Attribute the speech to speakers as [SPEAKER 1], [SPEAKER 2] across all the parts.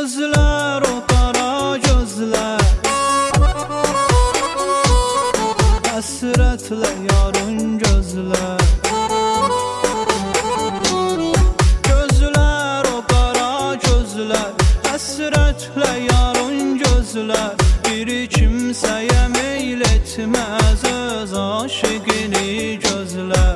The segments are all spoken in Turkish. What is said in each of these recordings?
[SPEAKER 1] Gözler o kara gözler, hasretle yarın gözler. Gözler o kara gözler, hasretle yarın gözler. Bir kimseye meyletmez öz aşıkını gözler.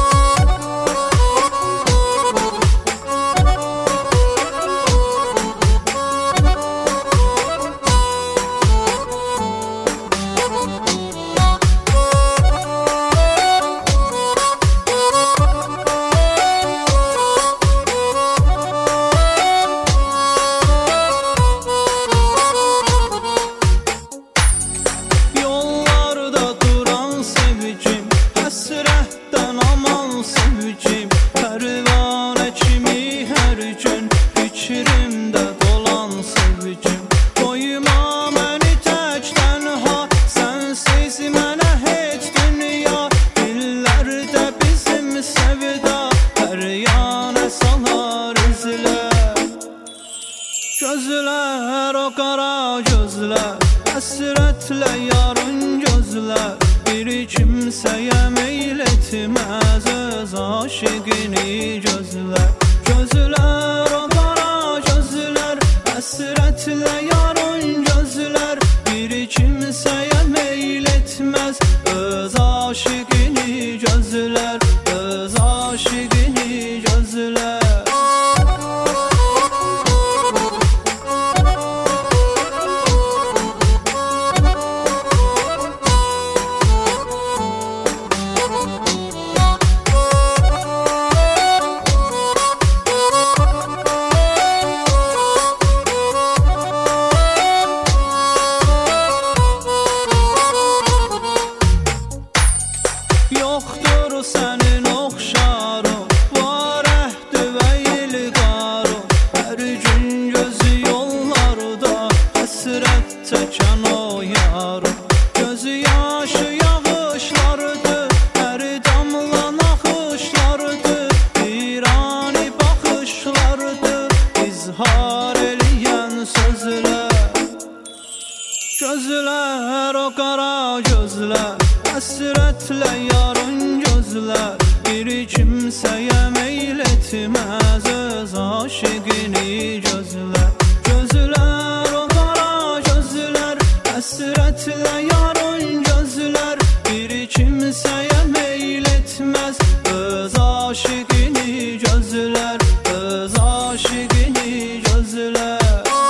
[SPEAKER 1] Gözler o kara gözler, hasretle yarın gözler. Bir kimseye meyletmez öz aşıkını gözler. Gözler o kara gözler, hasretle yarın gözler. Bir kimseye meyletmez öz aşıkını gözler. Öz aşıkını gözler. Yoktur senin oxşarın, var əhdi və ilqarın. Hər gün gözü yollarda, həsrət çəkən o yarın. Gözü yaşı yağışlardır, hər damla naxışlardır. İrani baxışlardır, izhar eləyən sözlər. Gözlər o qara gözlər, hasretle yarın gözler. Bir kimseye meyletmez öz aşıkını gözler. Gözler o kara gözler, hasretle yarın gözler. Bir kimseye meyletmez öz aşıkını gözler. Öz aşıkını gözler.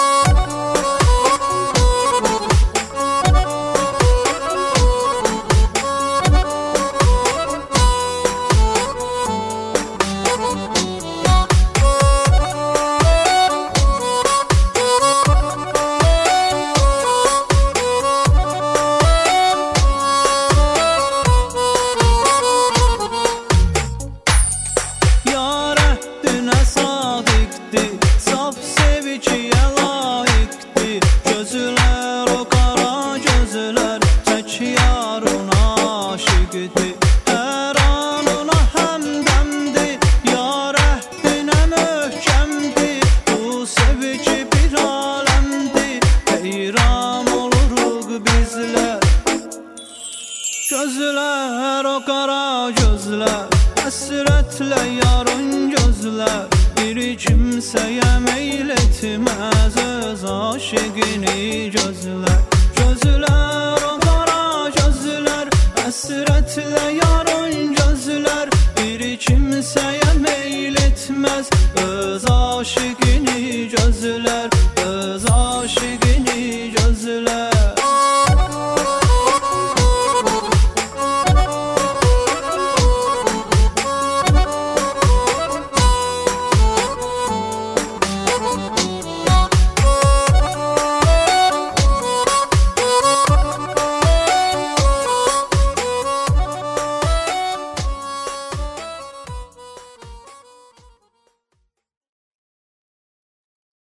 [SPEAKER 1] Saf seviciye layıktı. Gözler o kara gözler, tek yarına aşıktı. Her anına hemdemdi, yar əhdinə möhkəmdi. Bu sevici bir alemdi, heyran oluruq bizler. Gözler o kara gözler, hasretle yarın gözler. Bir kimseye meyletmez öz aşıkını gözler.